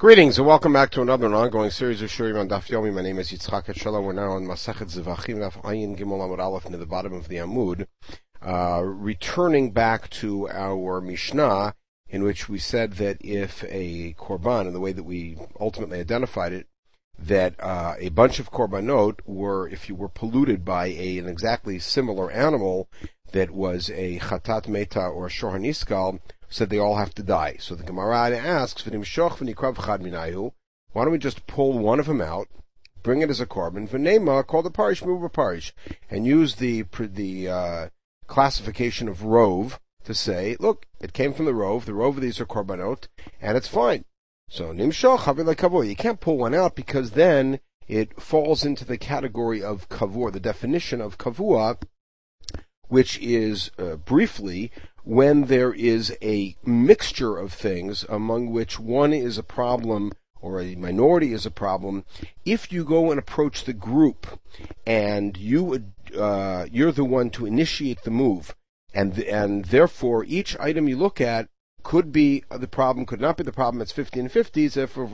Greetings and welcome back to another ongoing series of Shurim on Daf Yomi. My name is Yitzchak Etshala. We're now on Masachet Zevachim, Daf Ayin Gimel Amud Aleph, near the bottom of the Amud, returning back to our Mishnah, in which we said that if a korban, in the way that we ultimately identified it, that a bunch of korbanot were, if you were polluted by an exactly similar animal that was a chatat meta or a shor haniskal, said they all have to die. So the Gemara asks, why don't we just pull one of them out, bring it as a korban, v'nema, call the parish, move a parish, and use the classification of rove to say, look, it came from the rove of these are korbanot, and it's fine. So nimshoch havila kavur, you can't pull one out because then it falls into the category of kavur, the definition of kavua, which is, briefly, when there is a mixture of things among which one is a problem or a minority is a problem. If you go and approach the group and you're the one to initiate the move, and therefore each item you look at could be the problem, could not be the problem. It's 50-50.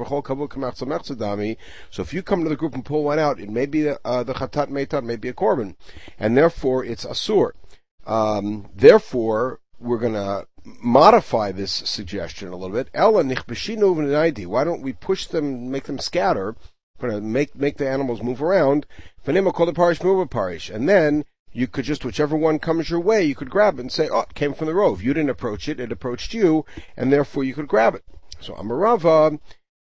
So if you come to the group and pull one out, it may be the chatat meitat, may be a korban, and therefore it's asur. Therefore, we're going to modify this suggestion a little bit. Why don't we push them, make them scatter, make the animals move around? And then you could just, whichever one comes your way, you could grab it and say, oh, it came from the rove. You didn't approach it, it approached you, and therefore you could grab it. So Amarava,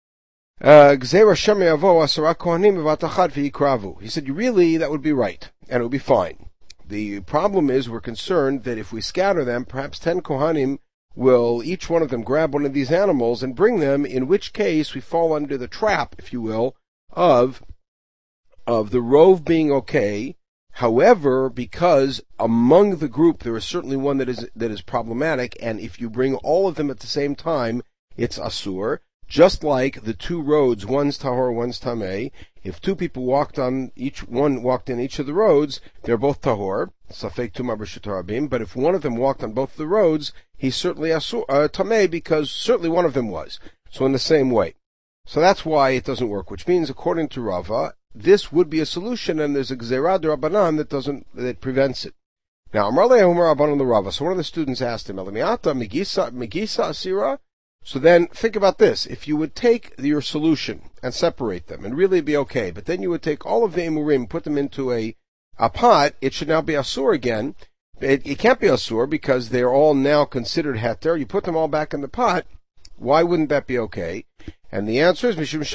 he said, really, that would be right, and it would be fine. The problem is we're concerned that if we scatter them, perhaps 10 Kohanim will, each one of them, grab one of these animals and bring them, in which case we fall under the trap, if you will, of the rove being okay. However, because among the group there is certainly one that is problematic, and if you bring all of them at the same time, it's asur. Just like the two roads, one's tahor, one's tameh. If two people walked in each of the roads, they're both tahor, safek tumah b'reshut harabim. But if one of them walked on both of the roads, he's certainly tameh, because certainly one of them was. So in the same way. So that's why it doesn't work, which means, according to Rava, this would be a solution, and there's a gzerah d'Rabbanan that prevents it. Now, Amar le'Omer Rabbanan l'Rava. So one of the students asked him, Elamiata megisa asira? So then, think about this. If you would take your solution and separate them, and really be okay, but then you would take all of the emurim, put them into a pot, it should now be asur again. It can't be asur because they're all now considered heter. You put them all back in the pot, why wouldn't that be okay? And the answer is,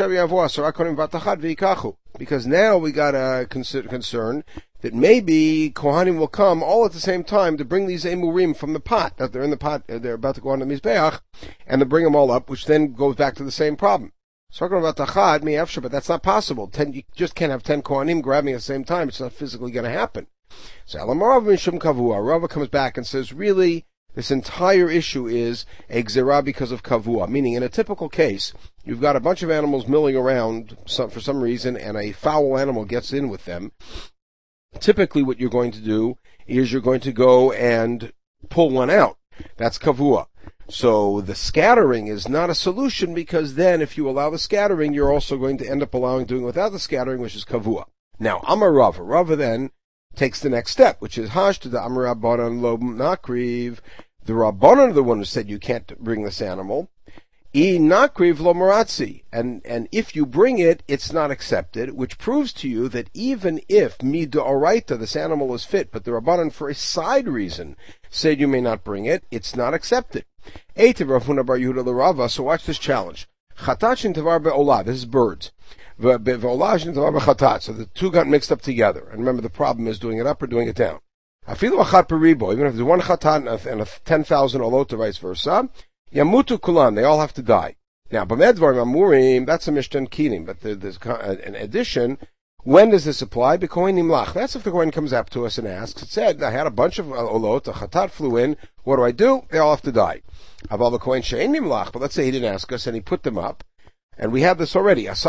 because now we got a concern that maybe Kohanim will come all at the same time to bring these emurim from the pot, that they're in the pot, they're about to go on the mizbeach, and to bring them all up, which then goes back to the same problem. So but that's not possible. You just can't have 10 Kohanim grabbing at the same time. It's not physically going to happen. So Rava comes back and says, really, this entire issue is a gzerah because of kavua, meaning in a typical case, you've got a bunch of animals milling around for some reason, and a foul animal gets in with them. Typically what you're going to do is you're going to go and pull one out. That's kavua. So the scattering is not a solution, because then if you allow the scattering, you're also going to end up doing without the scattering, which is kavua. Now, Amar Rava. Rava then takes the next step, which is hash to the Amar Rabbanan lo nakriv. The Rabbanan are the one who said you can't bring this animal. I nakriv lo maratzi. And if you bring it, it's not accepted, which proves to you that even if midoraita, this animal is fit, but the Rabbanan for a side reason said you may not bring it, it's not accepted. Eitiv Ravuna bar Yehuda l'Rava. So watch this challenge. Chatat tavar be'olah. This is birds. So the two got mixed up together. And remember, the problem is doing it up or doing it down. Even if there's one chatat and 10,000 olot, or vice versa, yamutu kulan, they all have to die. Now, b'medvar amurim, that's a mishtan kinim, but there's an addition. When does this apply? B'kohen nimlach. That's if the kohen comes up to us and asks. It said, I had a bunch of olot, a chatat flew in, what do? They all have to die. Aval b'kohen she'en nimlach, but let's say he didn't ask us and he put them up. And we have this already. If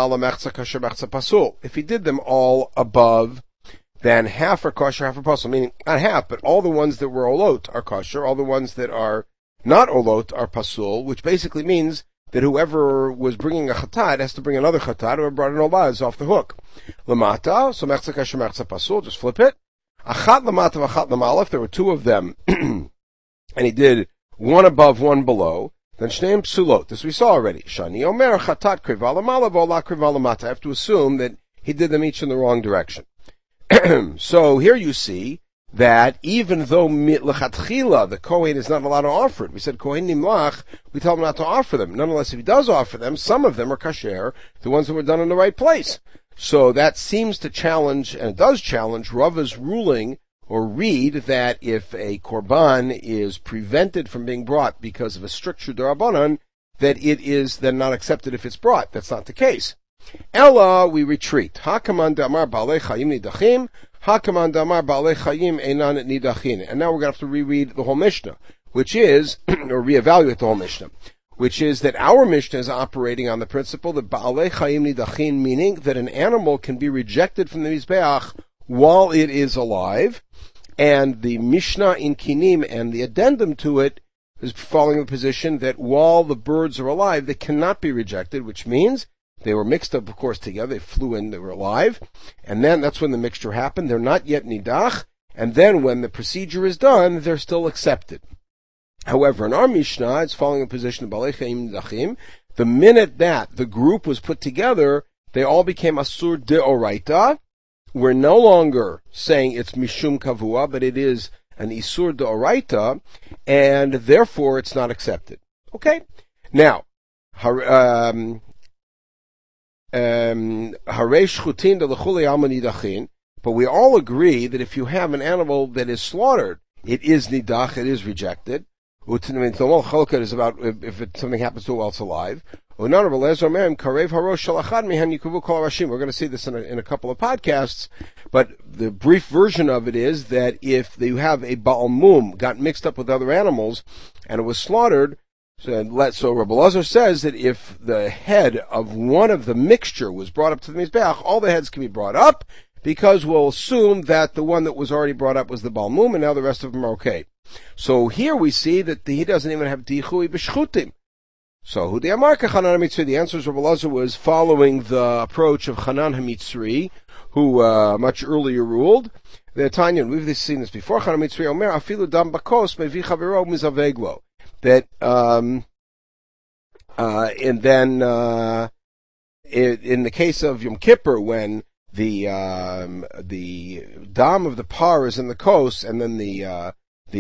he did them all above, then half are kosher, half are pasul. Meaning, not half, but all the ones that were olot are kosher, all the ones that are not olot are pasul, which basically means that whoever was bringing a chatat has to bring another chatat, whoever brought an olah is off the hook. Lamata, so mechza kasher mechza pasul, just flip it. Achat lamata v'achat lamalef, there were two of them, and he did one above, one below. Then shneim psulot, this we saw already. Shani omer chatat kriva lamala v'olah kriva lamata. I have to assume that he did them each in the wrong direction. So here you see that even though lechatchila, the Kohen is not allowed to offer it. We said Kohen nimlach, we tell him not to offer them. Nonetheless, if he does offer them, some of them are kasher, the ones that were done in the right place. So that seems to challenge, and it does challenge, Rava's ruling, or read that if a korban is prevented from being brought because of a stricture d'Rabbanan, that it is then not accepted if it's brought. That's not the case. Ella, we retreat. Hakaman damar ba'alei chayim nidachim, hakaman damar ba'alei chayim einan nidachin. And now we're going to have to reread the whole Mishnah, which is, or reevaluate the whole Mishnah, which is that our Mishnah is operating on the principle that ba'alei chayim nidachin, meaning that an animal can be rejected from the Mizbeach while it is alive, and the Mishnah in Kinim and the addendum to it is following the position that while the birds are alive, they cannot be rejected, which means they were mixed up, of course, together. They flew in, they were alive, and then that's when the mixture happened. They're not yet nidach, and then when the procedure is done, they're still accepted. However, in our Mishnah, it's following the position of Ba'alei Chayim Nidachim. The minute that the group was put together, they all became Asur De'oraita. We're no longer saying it's Mishum Kavua, but it is an Isur De'oraita, and therefore it's not accepted. Okay? Now, Harei Shchutin De'lechulei Alma Nidachin, but we all agree that if you have an animal that is slaughtered, it is Nidach, it is rejected. Chalka is about if something happens to it while it's alive. We're going to see this in a couple of podcasts, but the brief version of it is that if you have a Baal Mum got mixed up with other animals and it was slaughtered, so Rabbi Elazar says that if the head of one of the mixture was brought up to the Mizbeach, all the heads can be brought up because we'll assume that the one that was already brought up was the Baal Mum and now the rest of them are okay. So here we see that he doesn't even have Dichui B'Shchutim. So, Hudei Amarka Chanan HaMitzri, the answer is Rabbi Elazar was following the approach of Chanan HaMitzri, who much earlier ruled. The Tanya, we've seen this before, Chanan HaMitzri Omer, Afilu Dam Bakos, Mevi Chavero Mizaveglo. That, and then, in the case of Yom Kippur, when the dam of the par is in the kos, and then and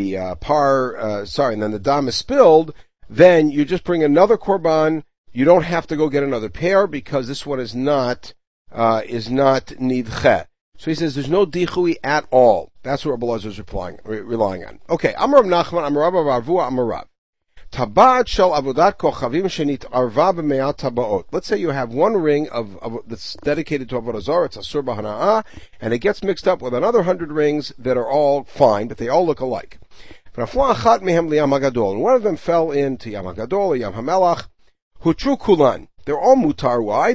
then the dam is spilled, then you just bring another korban. You don't have to go get another pair because this one is not nidche. So he says there's no dichui at all. That's what Rabbi Elazar is relying on. Okay, Amar Rav Nachman, Amar Rav Avua, Amar Rav. Tabat shel avodat kochavim shenit arva b'me'at tabaot. Let's say you have one ring of that's dedicated to avodah zarah. It's asur b'hana'ah, and it gets mixed up with another 100 rings that are all fine, but they all look alike. And one of them fell into Yam HaGadol or Yam HaMelach. Hutru kulan. They're all mutar. Why?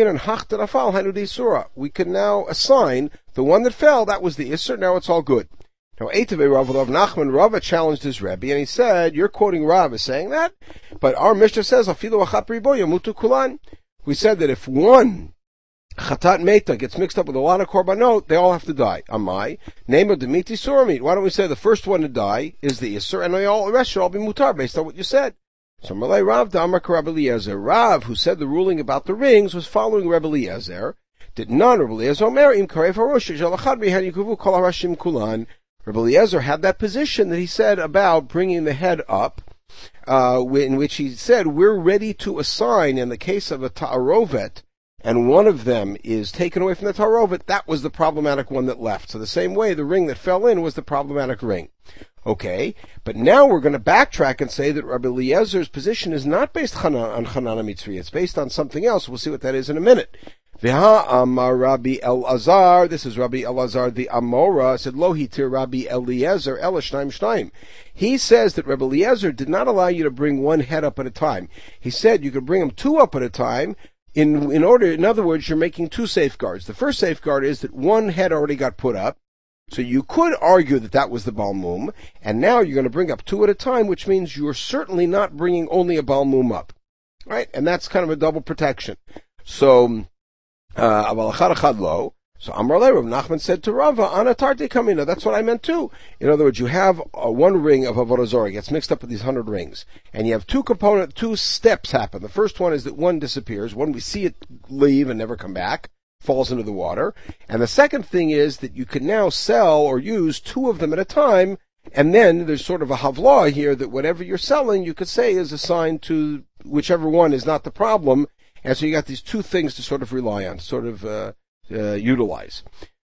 We can now assign the one that fell, that was the Isser, now it's all good. Now, Eitavei Rav Nachman, Rava challenged his Rebbe, and he said, you're quoting Rav as saying that, but our Mishnah says, Afilu achat riboya mutu kulan. We said that if one Chatat Meta gets mixed up with a lot of korbanot, they all have to die. Amai, name of Demiti Suramit. Why don't we say the first one to die is the Isser, and the rest should all be mutar based on what you said? So Malay Rav Damar Rabbi Eliezer. Rav, who said the ruling about the rings, was following Rabbi Eliezer. Did not Rabbi Eliezer Omer im karev harosh shalachad bihan yikuvu kol harashim kulan. Rabbi Eliezer had that position that he said about bringing the head up, in which he said we're ready to assign in the case of a ta'arovet, and one of them is taken away from the Tarovet, that was the problematic one that left. So the same way, the ring that fell in was the problematic ring. Okay, but now we're going to backtrack and say that Rabbi Eliezer's position is not based on Chanan HaMitzri. It's based on something else. We'll see what that is in a minute. V'ha amar Rabbi Elazar, this is Rabbi Elazar the Amora, said, Lo hitir Rabbi Eliezer ela shnaim shnaim. He says that Rabbi Eliezer did not allow you to bring one head up at a time. He said you could bring them two up at a time, in other words, you're making two safeguards. The first safeguard is that one head already got put up, so you could argue that that was the Baal Mum, and now you're going to bring up two at a time, which means you're certainly not bringing only a Baal Mum up. right? And that's kind of a double protection. So, Aval Echad Echad Lo. So Amar Le, Rav Nachman said to Rava, Ana Tarti Kamina. That's what I meant too. In other words, you have one ring of Avodah Zarah gets mixed up with these 100 rings, and you have two steps happen. The first one is that one disappears, one we see it leave and never come back, falls into the water, and the second thing is that you can now sell or use two of them at a time, and then there's sort of a havlah here that whatever you're selling, you could say is assigned to whichever one is not the problem, and so you got these two things to sort of rely on, sort of utilize.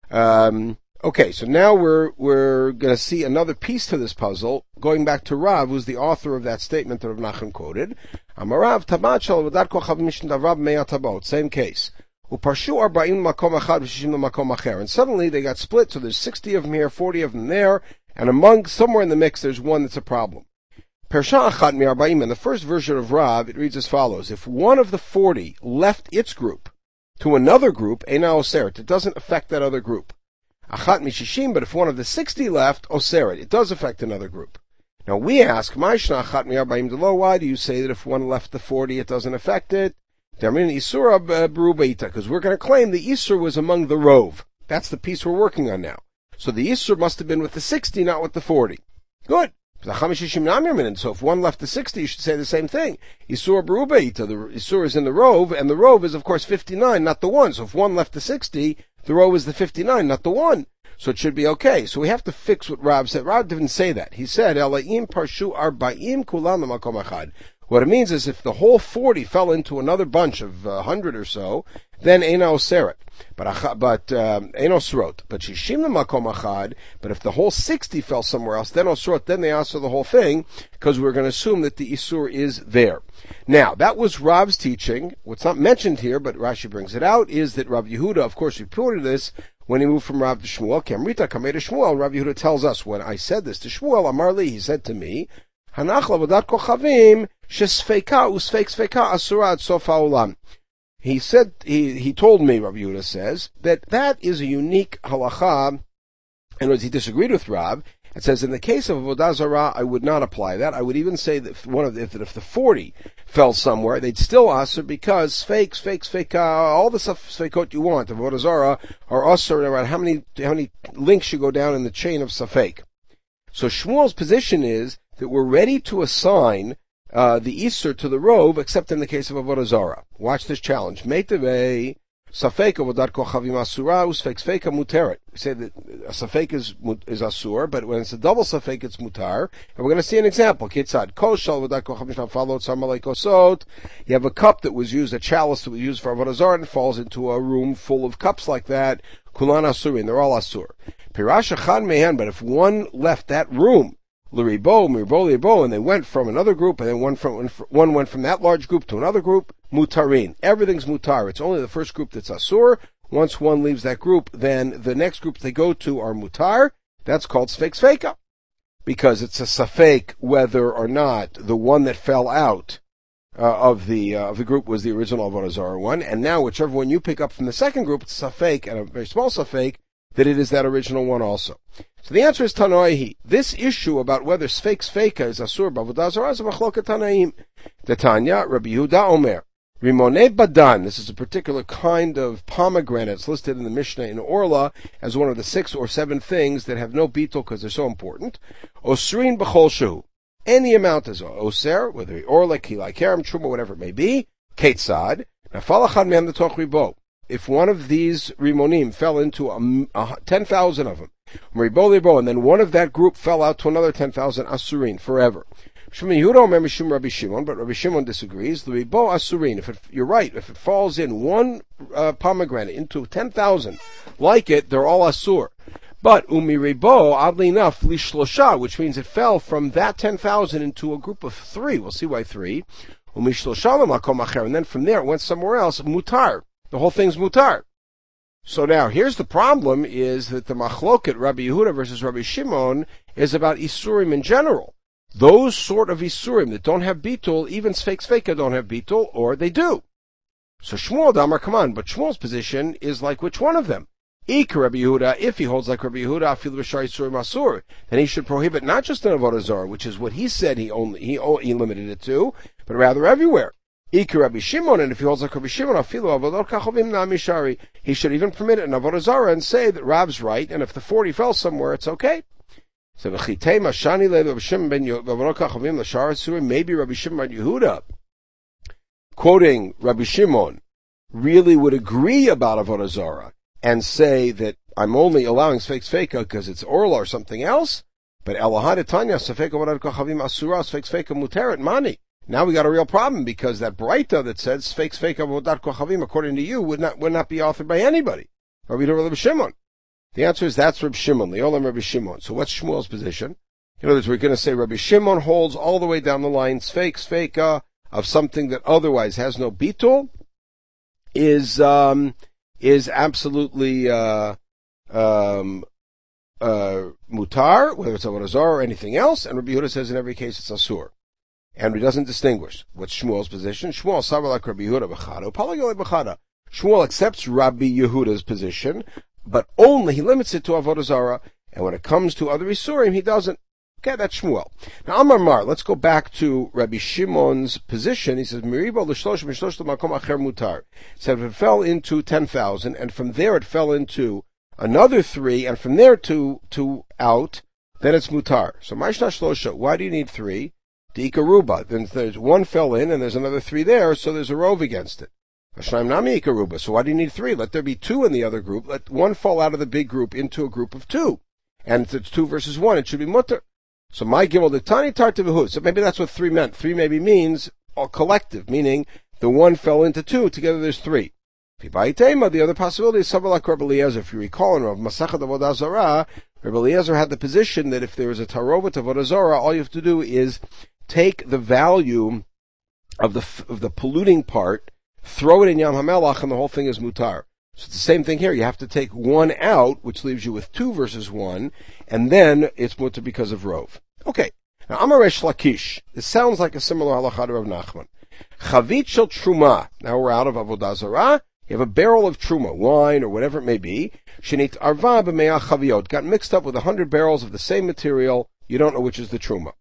Okay, so now we're going to see another piece to this puzzle, going back to Rav, who's the author of that statement that Rav Nachman quoted. Amarav tabat shel v'dat kochav mishnah Rav me'at tabot, same case. Uparshu 40 makom echad v'shishim makom acher, and suddenly they got split, so there's 60 of them here, 40 of them there, and among somewhere in the mix there's one that's a problem. Persha achad mi-40, in the first version of Rav, it reads as follows: if one of the 40 left its group to another group, eina oseret, it doesn't affect that other group. Achat mishishim, but if one of the 60 left, oseret, it does affect another group. Now we ask, ma'ishna achat mi-40 delo, why do you say that if one left the 40, it doesn't affect it? Because we're going to claim the Isur was among the Rove. That's the piece we're working on now. So the Isur must have been with the 60, not with the 40. Good. So if one left the 60, you should say the same thing. Isur berubeita, the Isur is in the Rove, and the Rove is of course 59, not the 1. So if one left the 60, the Rove is the 59, not the 1. So it should be okay. So we have to fix what Rav said. Rav didn't say that. He said, Elaim parshu arba'im kulam makom echad. What it means is if the whole 40 fell into another bunch of 100 or so, then eina oseret. But eino srot. But shishim makom achad. But if the whole 60 fell somewhere else, then osrot. Then they answer the whole thing, because we're going to assume that the isur is there. Now that was Rav's teaching. What's not mentioned here, but Rashi brings it out, is that Rav Yehuda, of course, reported this when he moved from Rav to Shmuel. Kamrita kamei to Shmuel. Rav Yehuda tells us, when I said this to Shmuel, Amar li, he said to me, Hanach lavodat kochavim shesfeika usfeika asura ad sof haolam. He said, he told me, Rav Yehuda says, that is a unique halacha. In other words, he disagreed with Rav. It says, in the case of avodah zarah, I would not apply that. I would even say that if the 40 fell somewhere, they'd still asur, because sfeika, all the sfeikot you want, avodah zarah, are asur around how many links you go down in the chain of safek. So Shmuel's position is that we're ready to assign the Isur to the Rove, except in the case of Avodah Zarah. Watch this challenge. Meitevei safek avodat kochavim asura usfeika muteret. We say that a safek is asur, but when it's a double safek, it's mutar. And we're going to see an example. Kitzad koshal avodat kochavim shalfalot samalei kosot. You have a cup that was used, a chalice that was used for Avodah Zarah, and falls into a room full of cups like that. Kulan asurin, they're all asur. Pirash echad mehan, but if one left that room, L'ribo, and they went from another group, and then one went from that large group to another group, mutarin. Everything's mutar. It's only the first group that's asur. Once one leaves that group, then the next group they go to are mutar. That's called sfeika, because it's a safek whether or not the one that fell out of the group was the original Avodah Zarah one, and now whichever one you pick up from the second group, it's safek, and a very small safek, that it is that original one also. So the answer is Tanoihi. This issue about whether sfeika is asur b'avodah zarah is a machloket Tanaim. The Tanya, Rabbi Yehuda Omer, Rimonei Badan, this is a particular kind of pomegranate. It's listed in the Mishnah in Orla as one of the 6 or 7 things that have no beetle because they're so important. Osrin b'chol shehu. Any amount is oser, whether it Orla, Kilai Kerem, Truma, whatever it may be. Ketzad. Nafalachad mehem l'toch ribo. If one of these rimonim fell into 10,000 of them, and then one of that group fell out to another 10,000 asurin forever. Rabbi Shimon, but Rabbi Shimon disagrees. The ribo asurin. You're right, if it falls in one pomegranate into 10,000, like it, they're all asur. But umiribo, oddly enough, lishlosha, which means it fell from that 10,000 into a group of 3. We'll see why 3. Umishlosha l'makom acher, and then from there it went somewhere else. Mutar. The whole thing's mutar. So now, here's the problem, is that the machloket, Rabbi Yehuda versus Rabbi Shimon, is about Isurim in general. Those sort of Isurim that don't have bitul, even sfeika don't have bitul, or they do. So Shmuel Damar, come on, but Shmuel's position is like which one of them? Ik Rabbi Yehuda, if he holds like Rabbi Yehuda, afil b'shar Isurim asur, then he should prohibit not just in Avodah Zarah, which is what he said he limited it to, but rather everywhere. Ika Rabbi Shimon, and if he holds like Rabbi Shimon, afilu avodot kachovim na'mishari, he should even permit it in avodah zarah and say that Rab's right, and if the 40 fell somewhere, it's okay. So v'chitei mashani le Rabbi Shimon ben avodot kachovim l'shar asurim, maybe Rabbi Shimon ben Yehuda, quoting Rabbi Shimon, really would agree about avodah zarah and say that I'm only allowing sfeik sfeika because it's orla or something else, but elahad tanya sfeik avodot kachovim asura sfeik sfeika muteret mani. Now we got a real problem because that Breita that says sfeik sfeika avodat kochavim, according to you, would not be authored by anybody. Rabbi Shimon. The answer is that's Rabbi Shimon, the Olam Rabbi Shimon. So what's Shmuel's position? In other words, we're going to say Rabbi Shimon holds all the way down the line sfeik sfeika of something that otherwise has no bitul is absolutely mutar, whether it's avodah zarah or anything else, and Rabbi Yehuda says in every case it's asur. And he doesn't distinguish. What's Shmuel's position? Shmuel savar Rabbi Yehuda b'chada, palagol b'chada. Shmuel accepts Rabbi Yehuda's position, but only he limits it to avodah zarah, and when it comes to other isurim, he doesn't. Okay, that's Shmuel. Now, Amar Mar, let's go back to Rabbi Shimon's position. He says, Miribo l'shlosh mishlosh l'makom acher mutar. Said if it fell into 10,000, and from there it fell into another 3, and from there to out, then it's mutar. So, ma'ishna shlosha, why do you need 3? The ikaruba. Then there's 1 fell in, and there's another 3 there, so there's a rove against it. Hashem nami ikaruba. So why do you need 3? Let there be 2 in the other group. Let 1 fall out of the big group into a group of 2. And if it's 2 versus 1, it should be mutter. So my gimel the tani tartivahu. So maybe that's what 3 meant. 3 maybe means a collective, meaning the 1 fell into 2. Together there's 3. The other possibility is Sabalak Rabbi Eliezer. If you recall in Rav Masachet Avodah Zarah, Rabbi Eliezer had the position that if there is a tarovat Avodah Zarah, all you have to do is take the value of the polluting part, throw it in Yam HaMelach, and the whole thing is mutar. So it's the same thing here. You have to take 1 out, which leaves you with 2 versus 1, and then it's mutar because of rov. Okay. Now, Amar Resh Lakish. This sounds like a similar halacha to Rav Nachman. Chavit shel truma. Now we're out of Avodah Zarah. You have a barrel of truma, wine or whatever it may be. Shenit arva b'me'ah chaviot. Got mixed up with 100 barrels of the same material. You don't know which is the truma.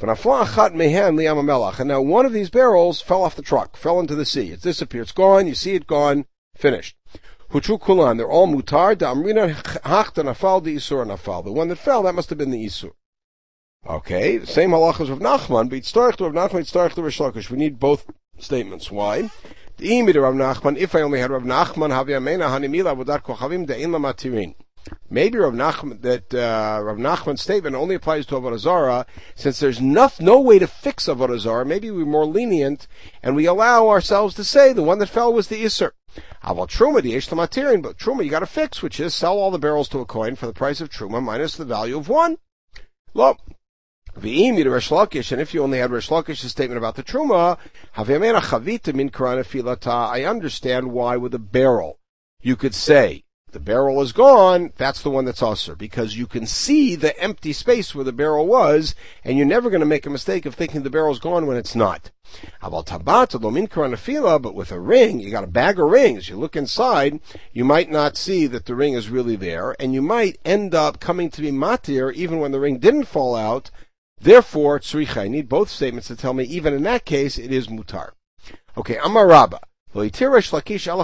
And now one of these barrels fell off the truck, fell into the sea. It disappeared. It's gone. You see it gone. Finished. Hutru kulan. They're all mutar. Da'amrina hachta nafal isur nafal. The one that fell, that must have been the isur. Okay, same halachas of Nachman, but Yitztarech to Rav Nachman, Yitztarech to Resh Lakish. We need both statements. Why? The imi to Rav Nachman, if I only had Rav Nachman, havi amena hanimila avodat kochavim de'in la matirin. Maybe Rav Nachman's statement only applies to Avodah Zarah, since there's no way to fix Avodah Zarah. Maybe we're more lenient, and we allow ourselves to say the one that fell was the Isser. Aval Truma, the Yesh Lamatirin, but Truma you gotta fix, which is sell all the barrels to a coin for the price of Truma minus the value of 1. Lo. V'imi to Resh Lakish, and if you only had Resh Lakish's statement about the Truma, Haviyamena Chavita min Karana Filata, I understand why with a barrel you could say, the barrel is gone, that's the one that's usher, because you can see the empty space where the barrel was, and you're never going to make a mistake of thinking the barrel's gone when it's not. But with a ring, you got a bag of rings, you look inside, you might not see that the ring is really there, and you might end up coming to be matir even when the ring didn't fall out. Therefore, tzricha, I need both statements to tell me even in that case it is mutar. Okay, Amar Rabba. So Rabba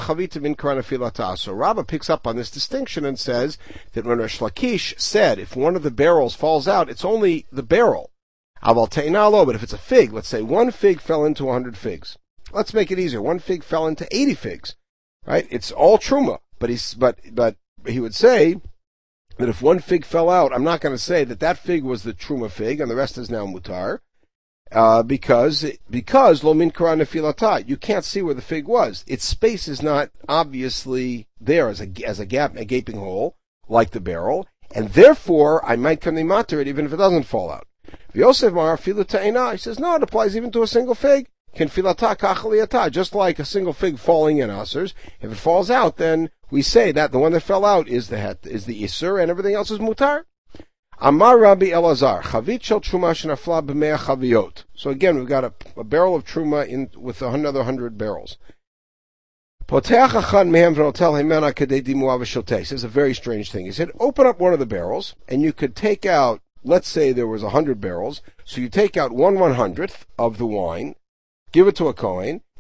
picks up on this distinction and says that when Resh Lakish said if one of the barrels falls out, it's only the barrel. But if it's a fig, let's say 1 fig fell into 100 figs. Let's make it easier. 1 fig fell into 80 figs. Right? It's all truma. But he would say that if 1 fig fell out, I'm not going to say that fig was the truma fig and the rest is now mutar. Because lo min kara nefilata, you can't see where the fig was. Its space is not obviously there as a gap, a gaping hole, like the barrel, and therefore I might come to matter it even if it doesn't fall out. Yosef Mar filata, he says no, it applies even to a single fig. Can filata kachaliyata, just like a single fig falling in asers. If it falls out, then we say that the one that fell out is the isur, and everything else is mutar. Amar Rabbi Elazar, chavit shel truma shenafla b'mea chaviot. So again, we've got a barrel of truma with another 100 barrels. Poteach achad mehem v'notel hemena kadei dimua v'shoteh. This is a very strange thing. He said, open up one of the barrels, and you could take out, let's say there was 100 barrels, so you take out 1/100th of the wine, give it to a kohen,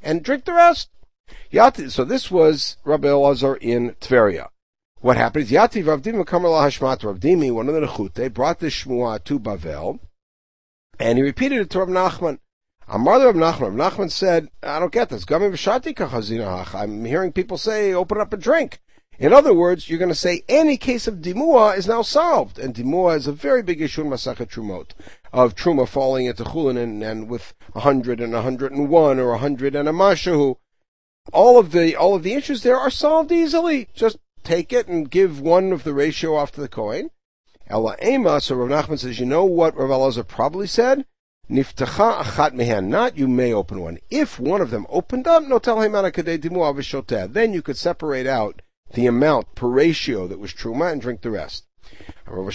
and drink the rest. Yati, so this was Rabbi Elazar in Tveria. What happened is Yativ Rav Dimi Kamer Hashmat. Rav Dimi, one of the Nechute, brought this Shmuah to Bavel, and he repeated it to Rav Nachman. Amar Rav Nachman. Rav Nachman said, I don't get this. I'm hearing people say, open up a drink. In other words, you're going to say any case of Dimua is now solved. And Dimua is a very big issue in Masachet Trumot, of Truma falling into Chulin and with 100 and 101 or 100 and a Mashahu. All of the issues there are solved easily. Just take it and give one of the ratio off to the coin. Ela Ema, so Rav Nachman says, you know what Rav Elazar probably said? Niftacha achat mehen, not you may open one. If one of them opened up, no tel hemana kadei dimua v'shoteh, then you could separate out the amount per ratio that was truma and drink the rest. Now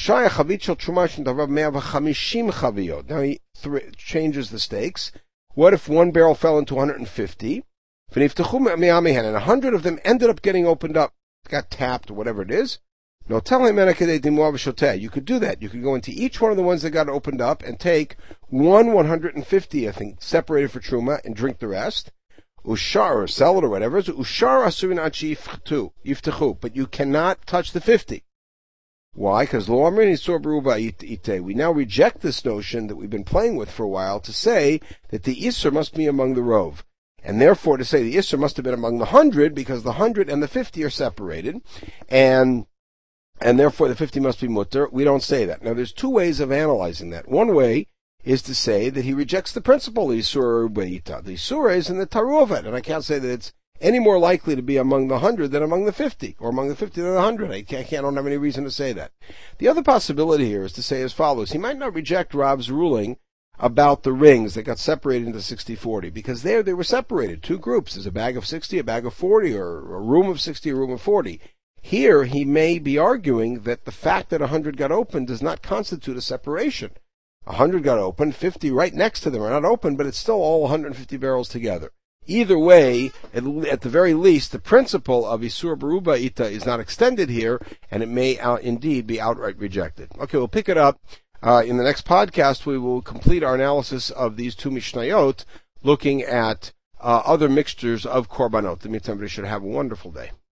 he changes the stakes. What if one barrel fell into 150? And 100 of them ended up getting opened up, got tapped or whatever it is. No, tell him you could do that. You could go into each one of the ones that got opened up and take 150, I think, separated for truma, and drink the rest. Ushar, or sell it or whatever. Ushar asurin achi yiftechu, but you cannot touch the 50. Why? Because lo amrin isur beruba ite. We now reject this notion that we've been playing with for a while to say that the isur must be among the rov. And therefore to say the isur must have been among the 100 because the 100 and the 50 are separated, and therefore the 50 must be mutter. We don't say that. Now there's two ways of analyzing that. One way is to say that he rejects the principle, the Isur Beita. The Isur is in the Taru of it, and I can't say that it's any more likely to be among the 100 than among the 50, or among the 50 than the 100. I don't have any reason to say that. The other possibility here is to say as follows. He might not reject Rav's ruling about the rings that got separated into 60-40, because there they were separated, two groups. There's a bag of 60, a bag of 40, or a room of 60, a room of 40. Here, he may be arguing that the fact that 100 got opened does not constitute a separation. 100 got opened, 50 right next to them are not open, but it's still all 150 barrels together. Either way, at the very least, the principle of Isur Beruba Ita is not extended here, and it may indeed be outright rejected. Okay, we'll pick it up. In the next podcast, we will complete our analysis of these two Mishnayot, looking at other mixtures of Korbanot. In the meantime, everybody should have a wonderful day.